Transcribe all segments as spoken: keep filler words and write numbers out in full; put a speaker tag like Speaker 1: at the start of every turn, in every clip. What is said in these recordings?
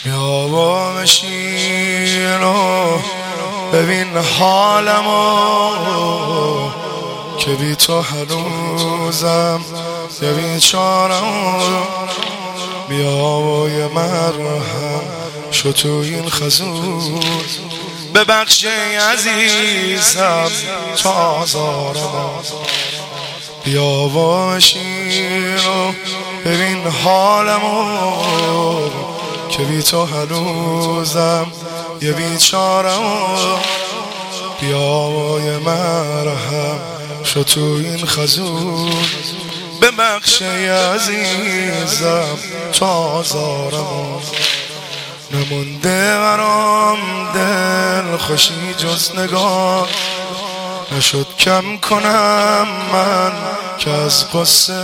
Speaker 1: بیا و بشین و ببین حالمو که بی تو هنوزم یه بیچارم. بیا و یه مرهم شو تو این خزون، ببخش عزیزم تا آزارم. بیا و بشین و ببین حالمو که بی تو هنوزم یه بیچارم. بیا و یه مرهم شو تو این خزون، ببخش عزیزم تا آزارم. نمونده برام دل خوشی جز نگاه، نشد کم کنم من که از قصه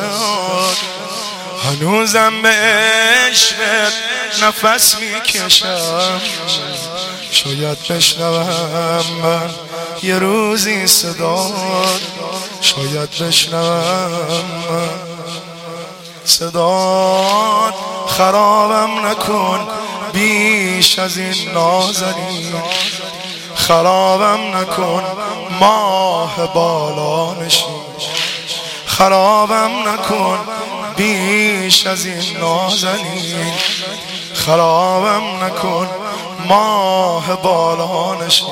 Speaker 1: هنوزم به عشقت نفس میکشم. شاید بشنوم من یه روزی صدات، شاید بشنوم من صدات. خرابم نکن بیش از این نازنین، خرابم نکن ماه بالا نشین، خرابم نکن بیش از این نازنین، خرابم نکن ماه بالا نشین،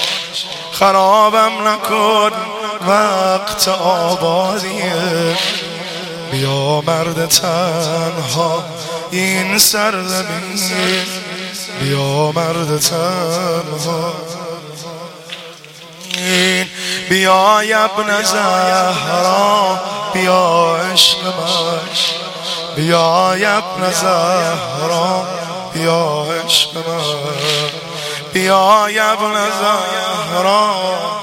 Speaker 1: خرابم نکن وقت آبادیه. بیا مرد تنها این سرزمین، بیا مرد تنها این. بیا ابن زهرا بیا عشق من، بیا ابن زهرا بیا عشق من، بیا ابن زهرا.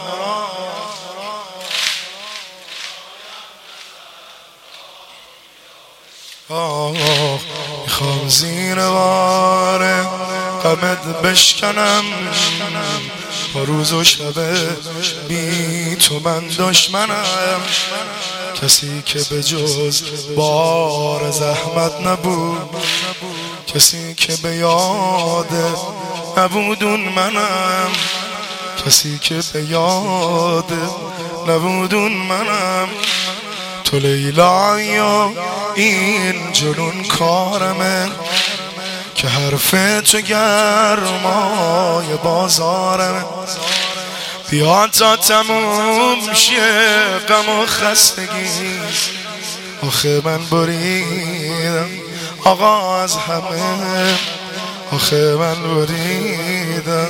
Speaker 1: میخوام زیر بار غمت بشکنم، با روز و شب بی تو من دشمنم. کسی که به جز بار زحمت نبود، کسی که به یاد نبودون منم، کسی که به یاد نبودون منم. تو لیلا یا این جنون کارمه که حرف تو گرمای بازارمه. بیا تا تموم شه غم و خستگی، آخه من بریدم آقا از همه، آخه من بریدم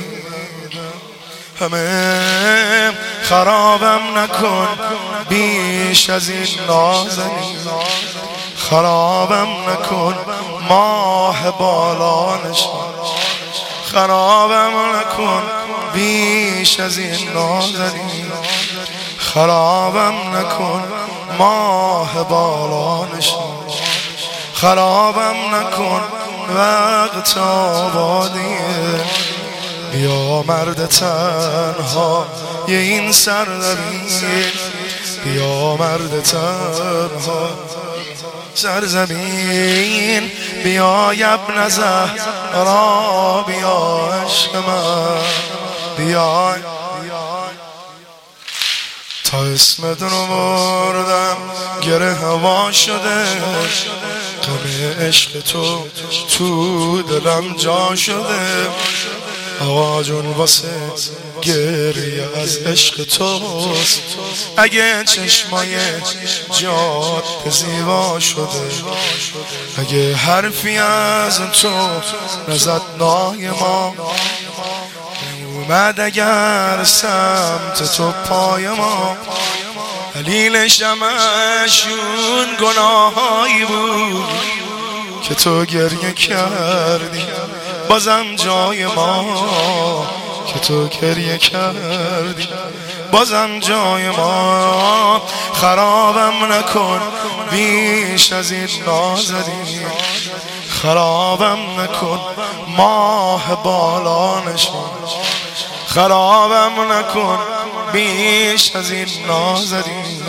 Speaker 1: همه. خرابم نکن بیش از این نازنین، خرابم نکن ماه بالا نشین، خرابم نکن بیش از این نازنین، خرابم نکن ماه بالا نشین، خرابم نکن وقت آبادیه. بیا مرد تنها یه این سرزمین، بیا مرد تنها سرزمین. بیا ابن زهرا بیا عشق من، بیا تا اسمت رو بردم گره هوا شده، غم عشق تو تو دلم جا شده. آقا جون واسه گریه از عشق توست، اگه چشمای جاده زیبا شده، اگه حرفی از تو نزد نای ما اومد، اگر سمت تو پای ما دلیلش همشون گناهایی بود که تو گریه کردی. بازم جای ما که تو گریه کردی، بازم جای ما. خرابم نکن بیش از این نازنین، خرابم نکن ماه بالا نشین، خرابم نکن بیش از این نازنین،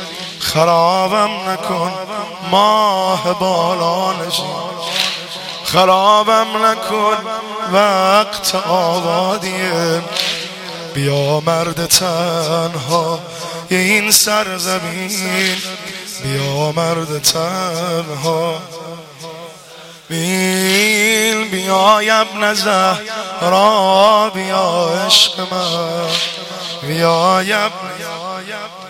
Speaker 1: خرابم نکن ماه بالا نشین، خرابم نکن وقت آبادیه، بیا مرد تنها یه این سرزمین، بیا مرد تنها. بیل بیا ابن زهرا، بیا عشق من، بیا ابن